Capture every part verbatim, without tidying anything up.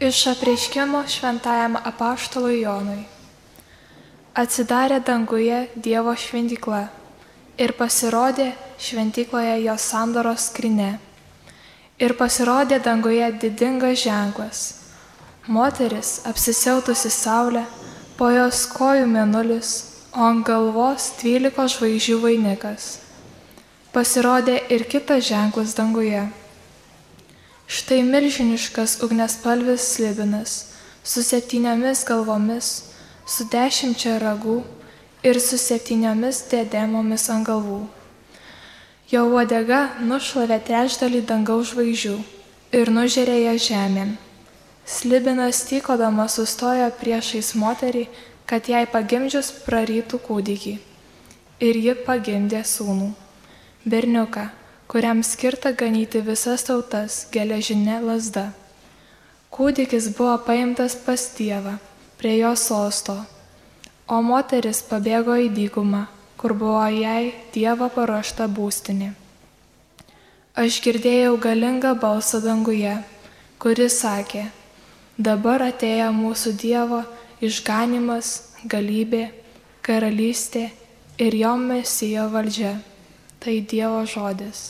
Iš apreiškimo šventajam apaštalui Jonui. Atsidarė danguje Dievo šventykla ir pasirodė šventykloje jo sandoros skrynia. Ir pasirodė danguje didingas ženklas. Moteris apsisiautusi saulę, po jos kojų mėnulis, o ant galvos dvylikos žvaigždžių vainikas. Pasirodė ir kitas ženklas danguje. Štai milžiniškas ugniaspalvis slibinas, su septyniomis galvomis, su dešimčia ragų ir su septyniomis diademomis ant galvų. Jo uodega nušlavė trečdalį dangaus žvaigždžių ir nužėrė ją žemėn. Slibinas tykodama sustojo priešais moterį, kad jai pagimdžius prarytų kūdikį. Ir ji pagimdė sūnų, berniuką, kuriam skirta ganyti visas tautas geležinė lazda. Kūdikis buvo paimtas pas Dievą, prie jo sosto, o moteris pabėgo į dykumą, kur buvo jai Dievo paruošta būstinė. Aš girdėjau galingą balsą danguje, kuris sakė: dabar atėjo mūsų Dievo išganymas, galybė, karalystė ir jo Mesijo valdžia. Tai Dievo žodis.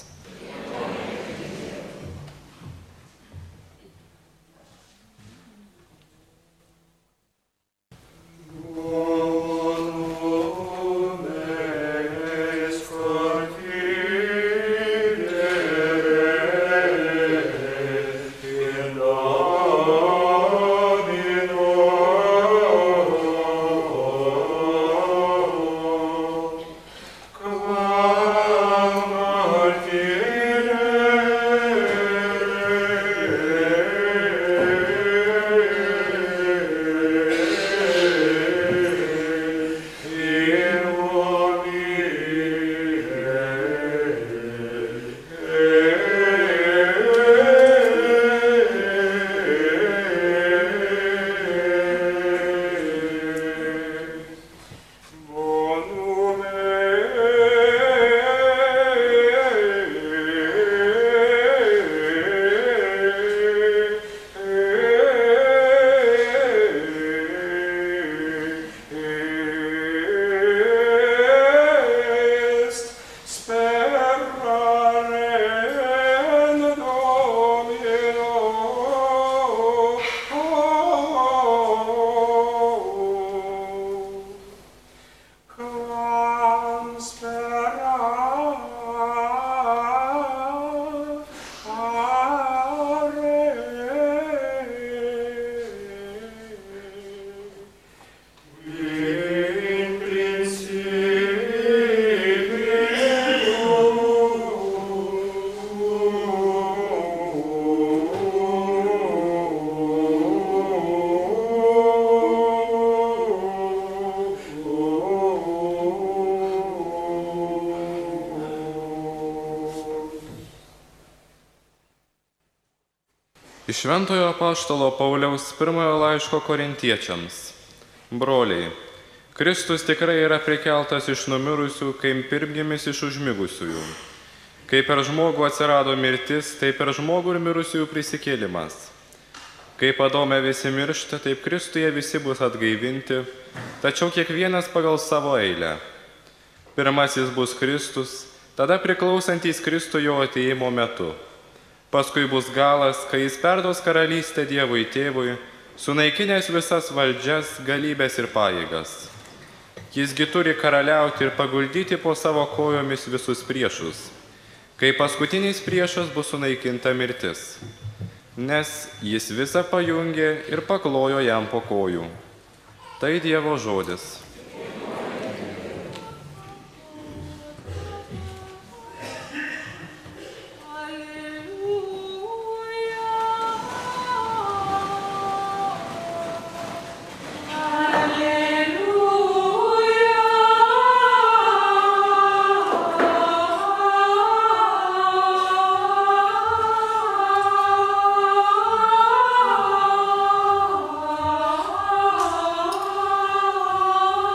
Iš Šventojo apaštalo Pauliaus pirmojo laiško korintiečiams. Broliai, Kristus tikrai yra prikeltas iš numirusių, kaip pirmgimis iš užmigusiųjų. Kaip per žmogų atsirado mirtis, taip per žmogų ir mirusiųjų prisikėlimas. Kaip Adome visi miršta, taip Kristuje visi bus atgaivinti, tačiau kiekvienas pagal savo eilę. Pirmasis bus Kristus, tada priklausantys Kristui jo atėjimo metu. Paskui bus galas, kai jis perduos karalystę Dievui Tėvui, sunaikinęs visas valdžias, galybės ir pajėgas. Jisgi turi karaliauti ir paguldyti po savo kojomis visus priešus, kai paskutinis priešas bus sunaikinta mirtis, nes jis visą pajungė ir paklojo jam po kojų. Tai Dievo žodis. Oh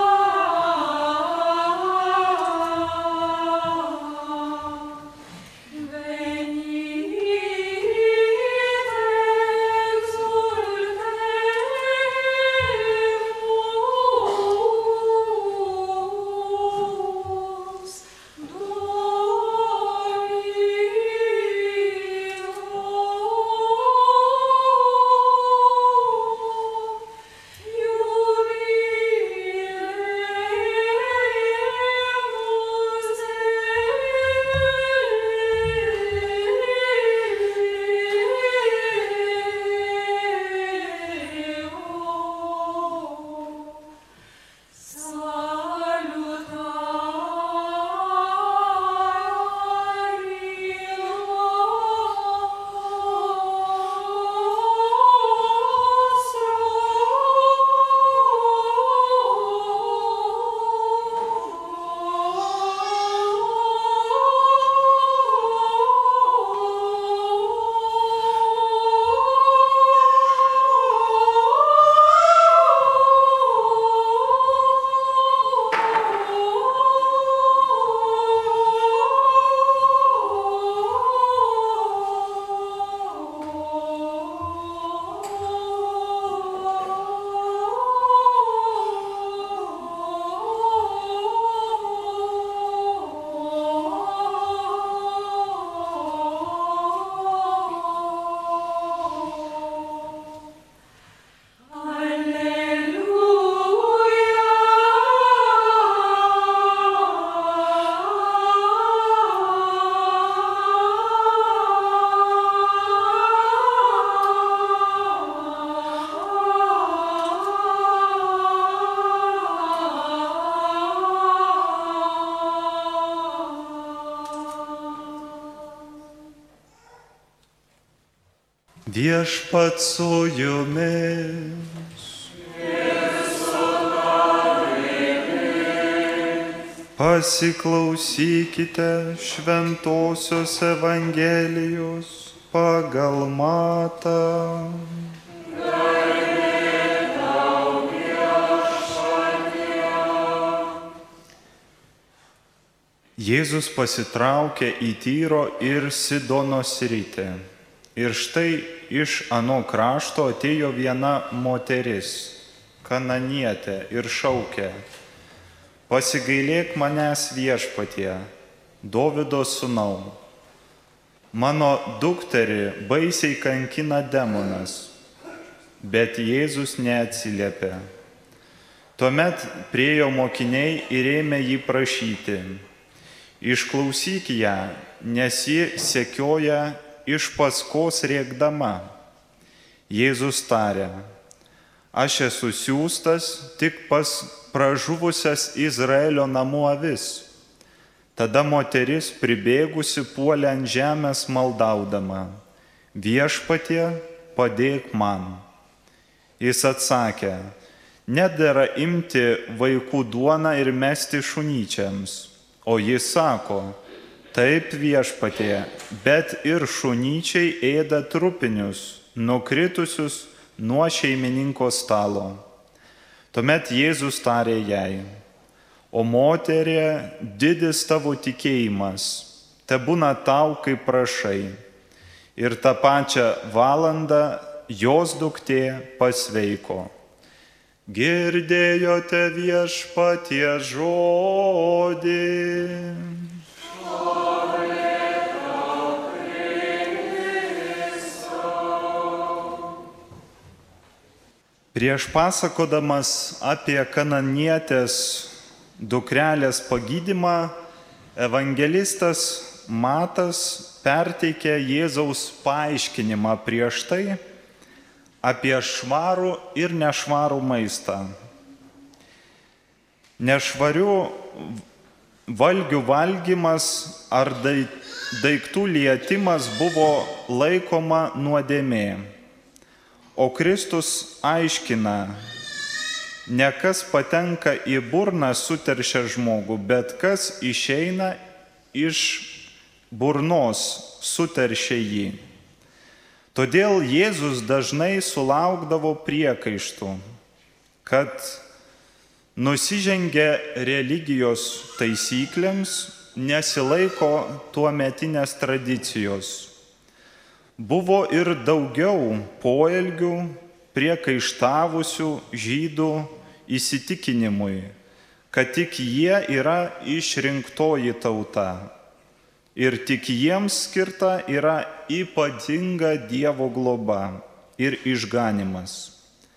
Viešpat su jumis. Pasiklausykite Šventosios Evangelijos pagal Matą. Jėzus pasitraukė į Tyro ir Sidono sritį. Ir štai iš ano krašto atėjo viena moteris, kananietė, ir šaukė: pasigailėk manęs, Viešpatie, Dovydo sūnau. Mano dukterį baisiai kankina demonas. Bet Jėzus neatsiliepė. Tuomet priėjo mokiniai ir ėmė jį prašyti: išklausyk ją, nes ji sekioja iš paskos rėkdama. Jėzus tarė: aš esu siųstas tik pas pražuvusias Izraelio namų avis. Tada moteris pribėgusi puolė ant žemės maldaudama: Viešpatie, padėk man. Jis atsakė: nedera imti vaikų duoną ir mesti šunyčiams. O jis sako: taip, Viešpatie, bet ir šunyčiai ėda trupinius, nukritusius nuo šeimininko stalo. Tuomet Jėzus tarė jai: o moterie, didis tavo tikėjimas, tebūna tau, kaip prašai. Ir tą pačią valandą jos duktė pasveiko. Girdėjote Viešpaties žodį. Prieš pasakodamas apie kananietės dukrelės pagydymą, evangelistas Matas perteikė Jėzaus paaiškinimą prieš tai apie švarų ir nešvarų maistą. Nešvarių valgių valgymas ar daiktų lietimas buvo laikoma nuodėmė. O Kristus aiškina: ne kas patenka į burną suteršia žmogų, bet kas išeina iš burnos suteršia jį. Todėl Jėzus dažnai sulaukdavo priekaištų, kad nusižengia religijos taisyklėms, nesilaiko tuometinės tradicijos. Buvo ir daugiau poelgių priekaištavusių žydų įsitikinimui, kad tik jie yra išrinktoji tauta ir tik jiems skirta yra ypatinga Dievo globa ir išganymas.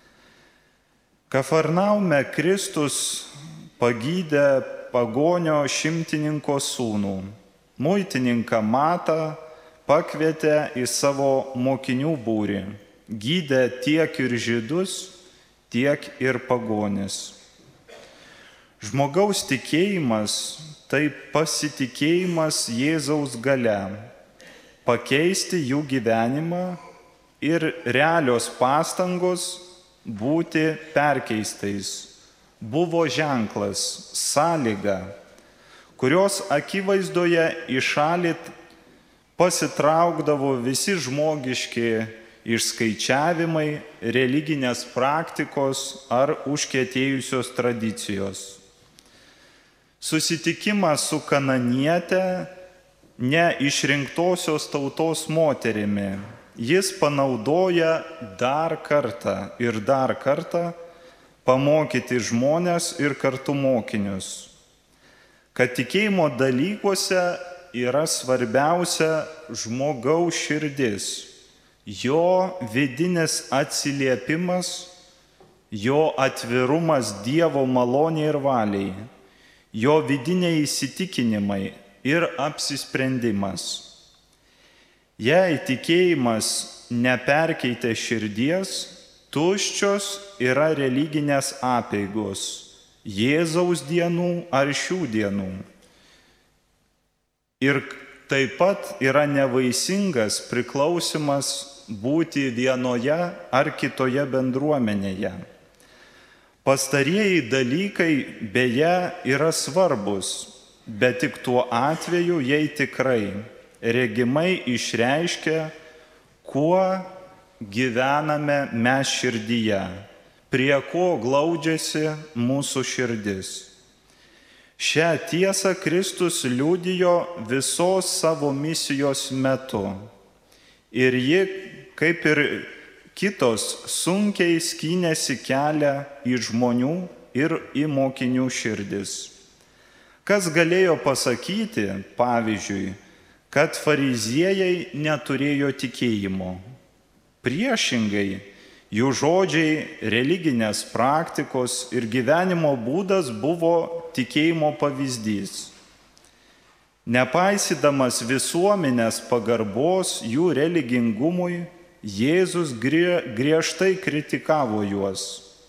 Kafarnaume Kristus pagydė pagonio šimtininko sūnų. Muitininką Matą pakvietė į savo mokinių būrį. Gydė tiek ir žydus, tiek ir pagonis. Žmogaus tikėjimas tai pasitikėjimas Jėzaus galia, pakeisti jų gyvenimą ir realios pastangos būti perkeistais buvo ženklas, sąlyga, kurios akivaizdoje į šalį pasitraukdavo visi žmogiški išskaičiavimai, religinės praktikos ar užkietėjusios tradicijos. Susitikimas su kananiete, ne išrinktosios tautos moterimi, jis panaudoja dar kartą ir dar kartą pamokyti žmones ir kartu mokinius, kad tikėjimo dalykuose yra svarbiausia žmogaus širdis, jo vidinis atsiliepimas, jo atvirumas Dievo malonei ir valiai, jo vidiniai įsitikinimai ir apsisprendimas. Jei tikėjimas neperkeitė širdies, tuščios yra religinės apeigos Jėzaus dienų ar šių dienų. Ir taip pat yra nevaisingas priklausimas būti vienoje ar kitoje bendruomenėje. Pastarieji dalykai beje yra svarbus, bet tik tuo atveju, jei tikrai regimai išreiškia, kuo gyvename mes širdyje, prie ko glaudžiasi mūsų širdis. Šią tiesą Kristus liudijo visos savo misijos metu. Ir ji, kaip ir kitos, sunkiai skynėsi kelią į žmonių ir į mokinių širdis. Kas galėjo pasakyti, pavyzdžiui, kad fariziejai neturėjo tikėjimo? Priešingai, jų žodžiai, religinės praktikos ir gyvenimo būdas buvo tikėjimo pavyzdys. Nepaisydamas visuomenės pagarbos jų religingumui, Jėzus griežtai kritikavo juos.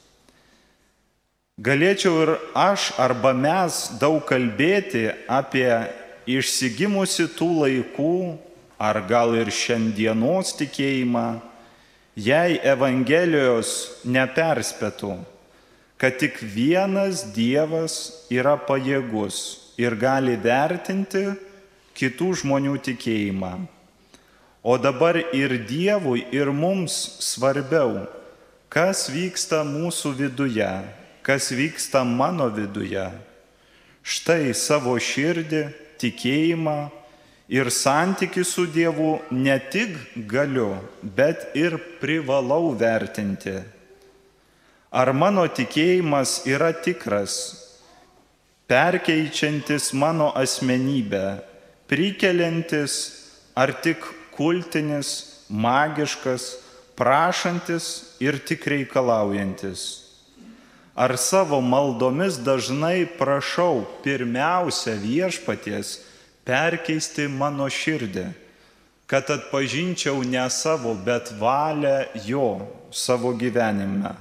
Galėčiau ir aš arba mes daug kalbėti apie išsigimusi tų laikų, ar gal ir šiandienos tikėjimą, jei Evangelijos neperspėtų, kad tik vienas Dievas yra pajėgus ir gali vertinti kitų žmonių tikėjimą. O dabar ir Dievui, ir mums svarbiau, kas vyksta mūsų viduje, kas vyksta mano viduje. Štai savo širdį, tikėjimą ir santykį su Dievu ne tik galiu, bet ir privalau vertinti. Ar mano tikėjimas yra tikras, perkeičiantis mano asmenybę, prikeliantis, ar tik kultinis, magiškas, prašantis ir tik reikalaujantis? Ar savo maldomis dažnai prašau pirmiausia Viešpaties perkeisti mano širdį, kad atpažinčiau ne savo, bet valią jo savo gyvenime?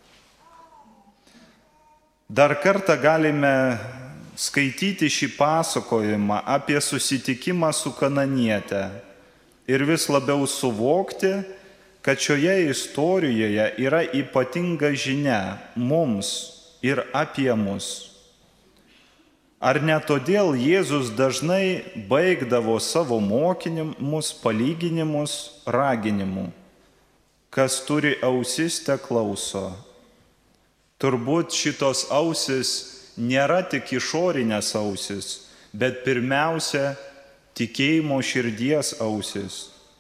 Dar kartą galime skaityti šį pasakojimą apie susitikimą su kananiete ir vis labiau suvokti, kad šioje istorijoje yra ypatinga žinia mums ir apie mus. Ar ne todėl Jėzus dažnai baigdavo savo mokymus, palyginimus, raginimu? Kas turi ausis, te klauso. Turbūt šitos ausis nėra tik išorinės ausis, bet pirmiausia tikėjimo širdies ausis.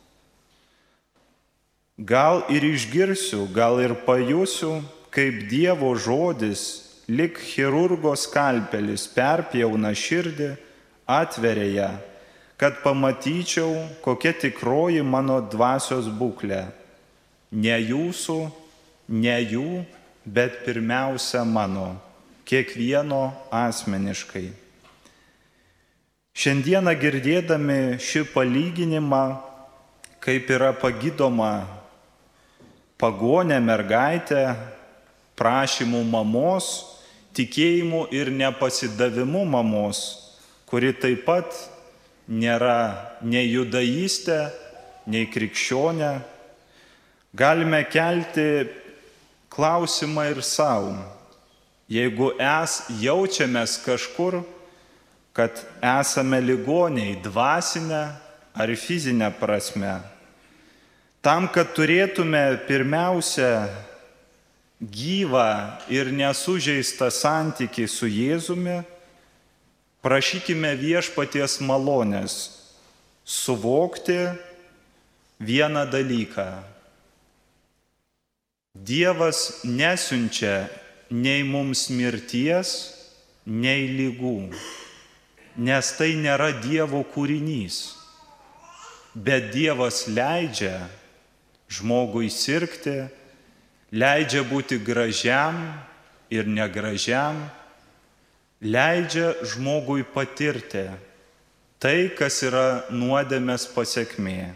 Gal ir išgirsiu, gal ir pajusiu, kaip Dievo žodis, lyg chirurgo skalpelis, perpjauna širdį, atveria ją, kad pamatyčiau, kokia tikroji mano dvasios būklė. Ne jūsų, ne jų, bet pirmiausia mano, kiekvieno asmeniškai. Šiandieną girdėdami šį palyginimą, kaip yra pagydoma pagonė mergaitė prašymų mamos, tikėjimu ir nepasidavimu mamos, kuri taip pat nėra nei judaistė, nei krikščionė, galime kelti klausimą ir savo. Jeigu es jaučiamės kažkur, kad esame ligoniai dvasinę ar fizinę prasme, tam, kad turėtume pirmiausia gyvą ir nesužeistą santykį su Jėzumi, prašykime Viešpaties malonės suvokti vieną dalyką. Dievas nesiunčia nei mums mirties, nei ligų, nes tai nėra Dievo kūrinys. Bet Dievas leidžia žmogui sirgti, leidžia būti gražiam ir negražiam, leidžia žmogui patirti tai, kas yra nuodėmės pasekmė.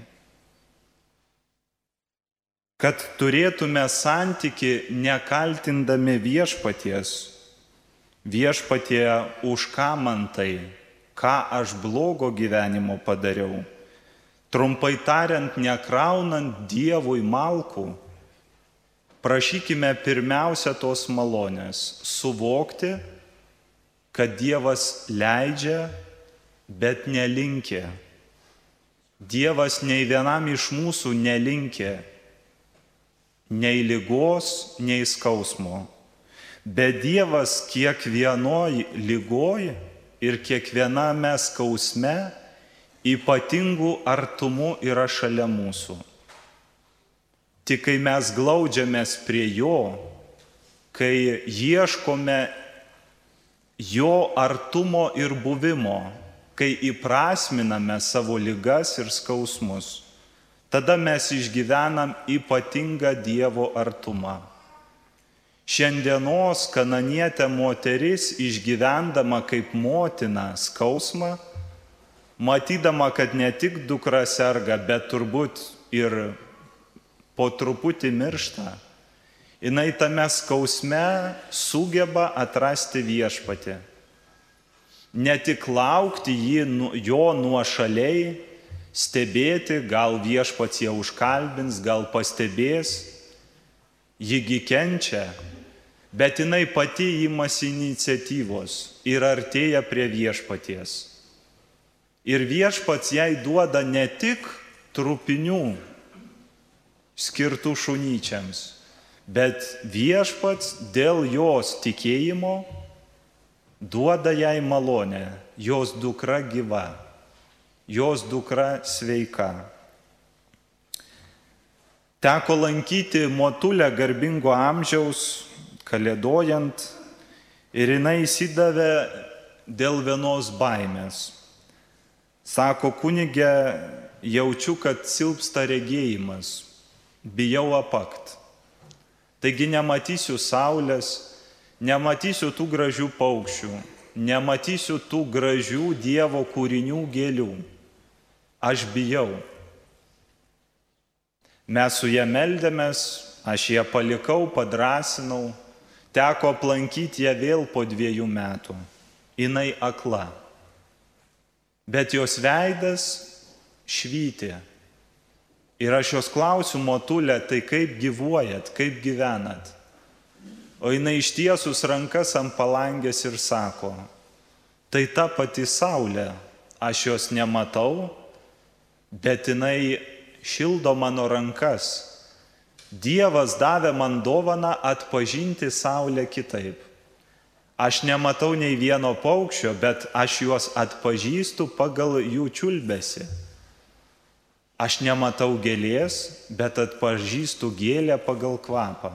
Kad turėtume santyki nekaltindami Viešpaties, Viešpatie, už ką man tai, ką aš blogo gyvenimo padariau, Trumpai tariant, nekraunant Dievui malkų, prašykime pirmiausia tos malonės - suvokti, kad Dievas leidžia, bet nelinkė. Dievas nei vienam iš mūsų nelinkė nei ligos, nei skausmo. Bet Dievas kiekvienoj ligoj ir kiekviename skausme ypatingų artumų yra šalia mūsų. Tik kai mes glaudžiamės prie Jo, kai ieškome Jo artumo ir buvimo, kai įprasminame savo ligas ir skausmus, tada mes išgyvenam ypatingą Dievo artumą. Šiandienos kananietė moteris, išgyvendama kaip motina skausmą, matydama, kad ne tik dukra serga, bet turbūt ir po truputį miršta, jinai tame skausme sugeba atrasti viešpatį. Ne tik laukti jį, jo nuošaliai, stebėti, gal viešpats ją užkalbins, gal pastebės, jigi kenčia, bet jinai pati imasi iniciatyvos ir artėja prie viešpaties. Ir viešpats jai duoda ne tik trupinių skirtų šunyčiams, bet viešpats dėl jos tikėjimo duoda jai malonę, jos dukra gyva, jos dukra sveika. Teko lankyti motulę garbingo amžiaus, kalėdojant, ir jinai įsidavė dėl vienos baimės. Sako, kunige, jaučiu, kad silpsta regėjimas, bijau apakt. Taigi nematysiu saulės, nematysiu tų gražių paukščių, nematysiu tų gražių Dievo kūrinių gėlių. Aš bijau. Mes su ją meldėmės, aš ją palikau, padrasinau, teko aplankyti ją vėl po dviejų metų. Jinai akla. Bet jos veidas švyti. Ir aš jos klausiu, motulė, tai kaip gyvuojat, kaip gyvenat? O jinai ištiesus rankas ant palangės ir sako, tai ta pati saulė, aš jos nematau, bet jinai šildo mano rankas. Dievas davė man dovaną atpažinti saulę kitaip. Aš nematau nei vieno paukščio, bet aš juos atpažįstu pagal jų čiulbesį. Aš nematau gėlės, bet atpažįstu gėlę pagal kvapą.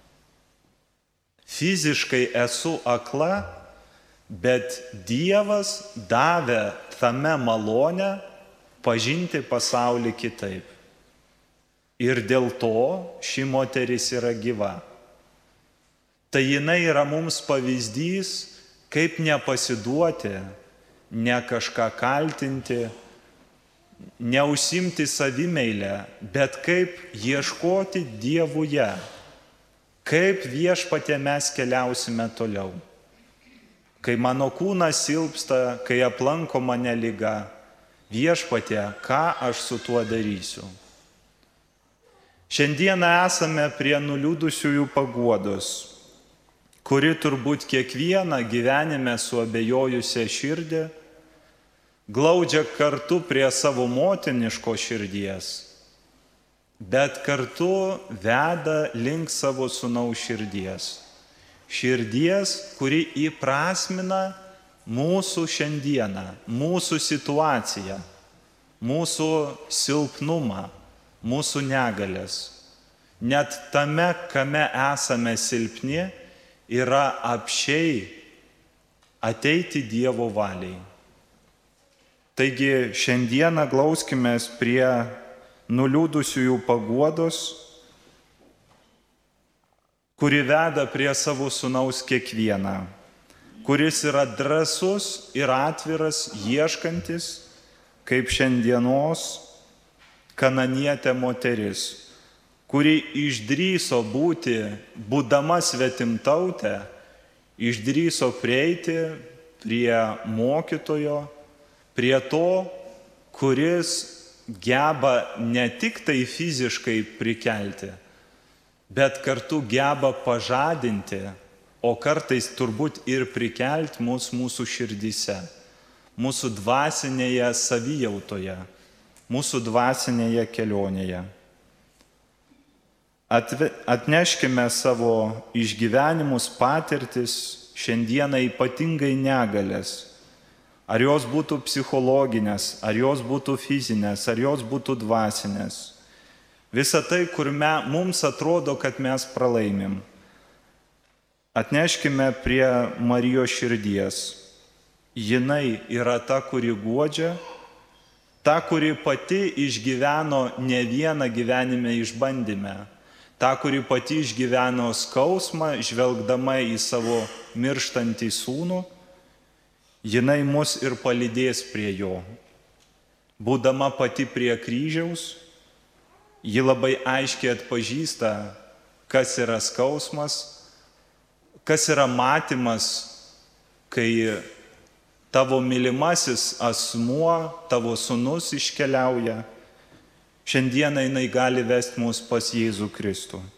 Fiziškai esu akla, bet Dievas davė tame malonę pažinti pasaulį kitaip. Ir dėl to ši moteris yra gyva. Tai jinai yra mums pavyzdys, kaip nepasiduoti, ne kažką kaltinti, neužsimti savimeilę, bet kaip ieškoti Dievuje, kaip viešpatie mes keliausime toliau. Kai mano kūnas silpsta, kai aplanko mane liga, viešpatie, ką aš su tuo darysiu? Šiandieną esame prie nuliūdusiųjų paguodos, kuri turbūt kiekvieną gyvenime suabejojusią širdį glaudžia kartu prie savo motiniško širdies, bet kartu veda link savo sūnaus širdies. Širdies, kuri įprasmina mūsų šiandieną, mūsų situaciją, mūsų silpnumą, mūsų negalės. Net tame, kame esame silpni, yra apsčiai ateiti Dievo valiai. Taigi šiandieną glauskimės prie nuliūdusiųjų paguodos, kuri veda prie savo sūnaus kiekvieną, kuris yra drąsus ir atviras, ieškantis, kaip šiandienos kananietė moteris, kuri išdryso būti, būdama svetimtautė, išdryso prieiti prie mokytojo, prie to, kuris geba ne tik tai fiziškai prikelti, bet kartu geba pažadinti, o kartais turbūt ir prikelti mus mūsų širdyse, mūsų dvasinėje savijautoje, mūsų dvasinėje kelionėje. Atve, atneškime savo išgyvenimus, patirtis, šiandieną ypatingai negalės. Ar jos būtų psichologinės, ar jos būtų fizinės, ar jos būtų dvasinės. Visa tai, kur me, mums atrodo, kad mes pralaimim. Atneškime prie Marijos širdies. Jinai yra ta, kuri guodžia, ta, kuri pati išgyveno ne vieną gyvenime išbandymę, ta, kuri pati išgyveno skausmą, žvelgdama į savo mirštantį sūnų. Jinai mus ir palydės prie jo. Būdama pati prie kryžiaus, ji labai aiškiai atpažįsta, kas yra skausmas, kas yra matymas, kai tavo mylimasis asmuo, tavo sūnus iškeliauja. Šiandieną jinai gali vesti mus pas Jėzų Kristų.